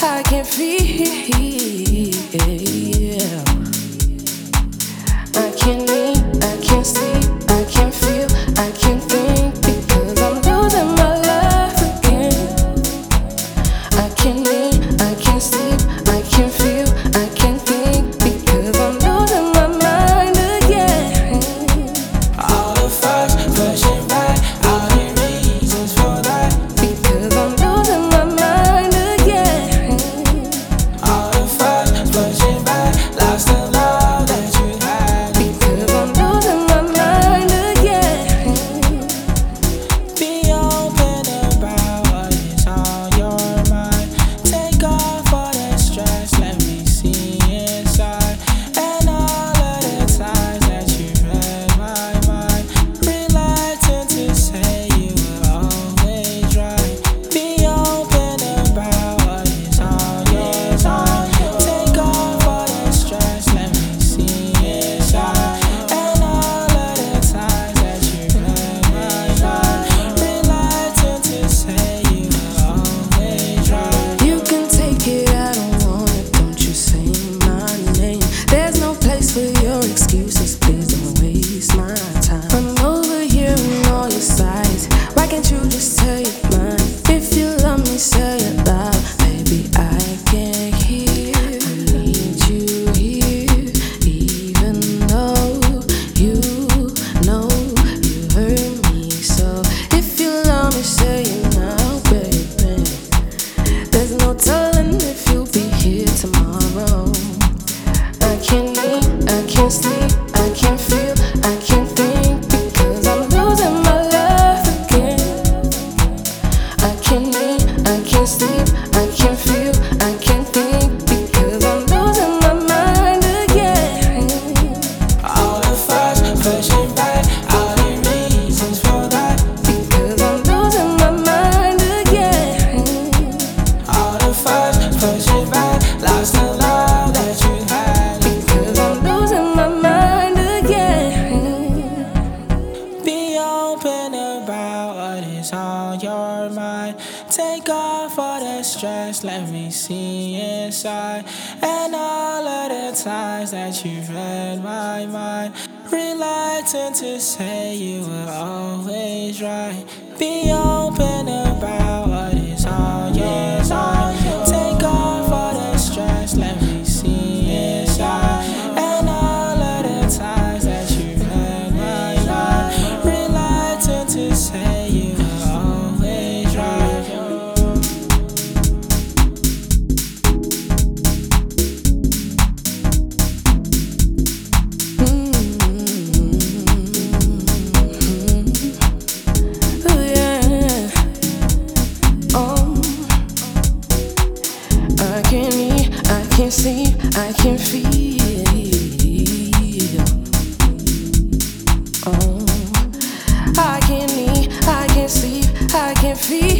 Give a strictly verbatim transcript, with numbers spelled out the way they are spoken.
I can feel. I can't eat, I can't sleep, I can't feel, I can't think because I'm losing my life again. I can't eat, I can't sleep, I can't feel, I can't think because I'm losing my mind again. All the first flashing back, all the reasons for that. Because I'm losing my mind again. All the first flashing back, lost the love that you had. Because I'm losing my mind again. Be open about what is on your mind. Take off all that stress, let me see inside. And all of the times that you read my mind, reluctant to say you were always right. Be open about what is on your mind. Take off all that stress, let me see inside. And all of the times that you read my mind, reluctant to say you were always right. You can take it, I don't want it. Don't you say my name. There's no place for your excuses. Please don't waste my time. I'm over here on all your sides. Why can't you just say it mine? If you love me, say it loud. Baby, I can't hear. I need you here, even though you know you hurt me so. If you love me, say it now, baby. There's no telling if you'll be here tomorrow. I can't eat, I can't sleep, I can't feel, I can't think because I'm losing my life again. I can't eat, I can't sleep, I can't feel, I can't think because I'm losing my mind again. All the first flashing back, all the reasons for that. Because I'm losing my mind again. All the first flashing back, lost the love that you had. Because I'm losing my mind again. Be open about what is on your mind. Take off all that stress, let me see inside. And all of the times that you read my mind, reluctant to say you were always right. Be open about what is on your mind. Take off all that stress, let me see inside. And all of the times that you read my mind, reluctant to say you were always right. Oh yeah. Oh, I can't eat, I can't sleep, I can't feel. Oh, I can't eat, I can't sleep, I can't feel.